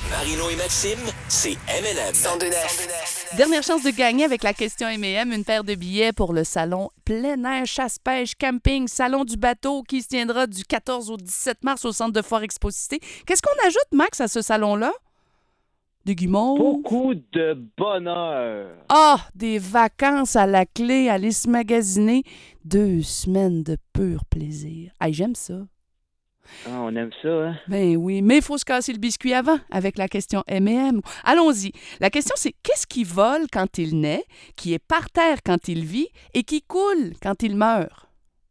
Marino et Maxime, c'est M&M. 102.9. Dernière chance de gagner avec la question M&M, une paire de billets pour le salon plein air, chasse-pêche, camping, salon du bateau qui se tiendra du 14 au 17 mars au centre de foire Exposité. Qu'est-ce qu'on ajoute, Max, à ce salon-là? Des guimauves? Beaucoup de bonheur. Ah, des vacances à la clé, aller se magasiner. 2 semaines de pur plaisir. Ah, j'aime ça. Ah, on aime ça, hein? Ben oui, mais il faut se casser le biscuit avant avec la question M&M. Allons-y. La question, c'est qu'est-ce qui vole quand il naît, qui est par terre quand il vit et qui coule quand il meurt?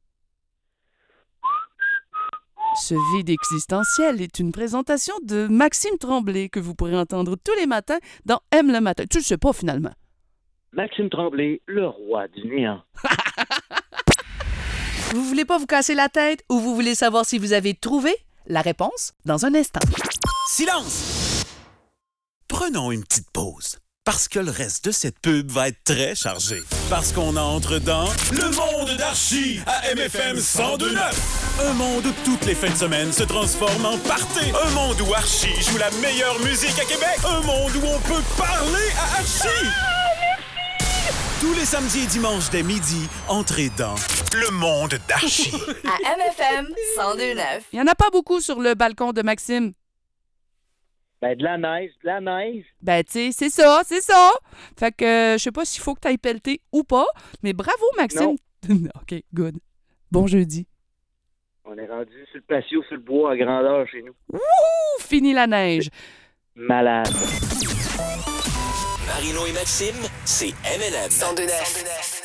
Ce vide existentiel est une présentation de Maxime Tremblay que vous pourrez entendre tous les matins dans M le matin. Tu le sais pas, finalement. Maxime Tremblay, le roi du néant. Vous voulez pas vous casser la tête ou vous voulez savoir si vous avez trouvé la réponse dans un instant. Silence! Prenons une petite pause. Parce que le reste de cette pub va être très chargé. Parce qu'on entre dans le monde d'Archie à MFM 102.9. Un monde où toutes les fins de semaine se transforment en party. Un monde où Archie joue la meilleure musique à Québec. Un monde où on peut parler à Archie. Tous les samedis et dimanches dès midi, entrez dans le monde d'Archie. À MFM 102.9. Il y en a pas beaucoup sur le balcon de Maxime. Ben, de la neige. Ben, tu sais, c'est ça. Fait que je sais pas s'il faut que tu ailles pelleter ou pas, mais bravo, Maxime. OK, good. Bon jeudi. On est rendu sur le patio, sur le bois à grandeur chez nous. Wouhou! Fini la neige. Malade. Marino et Maxime, c'est M&M. 102.9.